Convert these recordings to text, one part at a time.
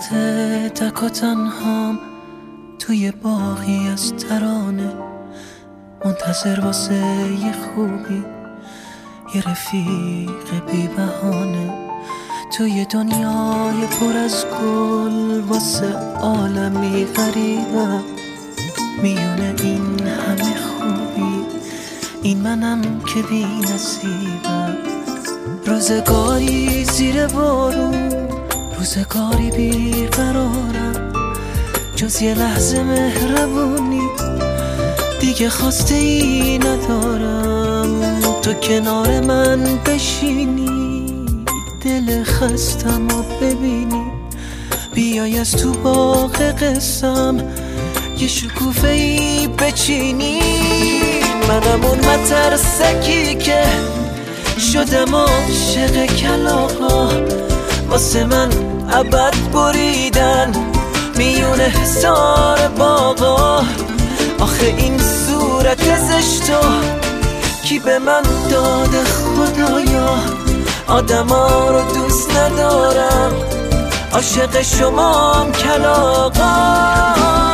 وقت تک و تنهام توی باغی از ترانه، منتظر واسه یه خوبی، یه رفیق بی بهانه. توی دنیای پر از گل واسه عالمی غریبم، میونه این همه خوبی این منم که بی نصیبم. روزگاری زیر بارون، روزگاری بیقرارم، جز یه لحظه مهربونی دیگه خواسته ای ندارم. تو کنار من بشینی، دل خستم و ببینی، بیای از تو باغ قسم یه شکوفه ای بچینی. منم اون مترسکی که شدم عاشق کلاغا، واسه من ابد بریدن میونه حصار باغا. آخه این صورت زشتو کی به من داده خدایا؟ آدما رو دوست ندارم، عاشق شمام کلاغا.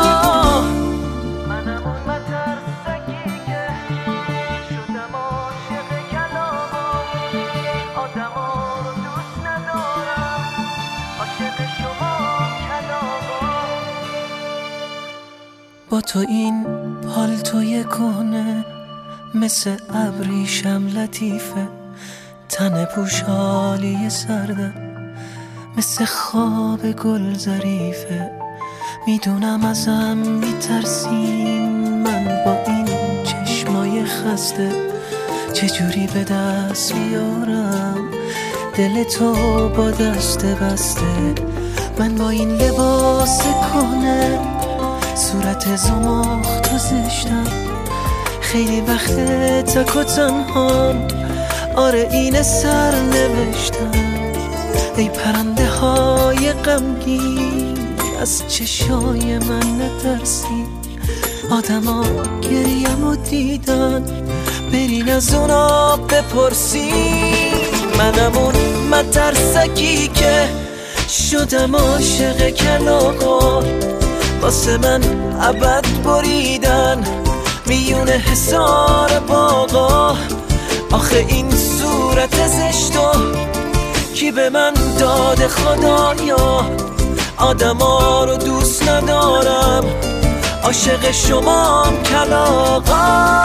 با تو این پالتوی کهنه مثل ابریشم لطیفه، تن پوشالی سردم مثل خواب گل ظریفه. میدونم ازم میترسین، من با این چشمای خسته چجوری به دست بیارم دل تو با دست بسته. من با این لباس کهنه، صورت زمخت و زشتم، خیلی وقت تک و تنهام، آره این سر نوشتم. ای پرنده های غمگین از چشای من نترسی، آدما گریم و دیدن برین از اونا بپرسی. منم اون مترسکی که شدم عاشق کلاغا، واسه من ابد بریدن میونه حصار باغا. آخه این صورت زشتو کی به من داده خدایا؟ آدما رو دوست ندارم، عاشق شمام کلاغا.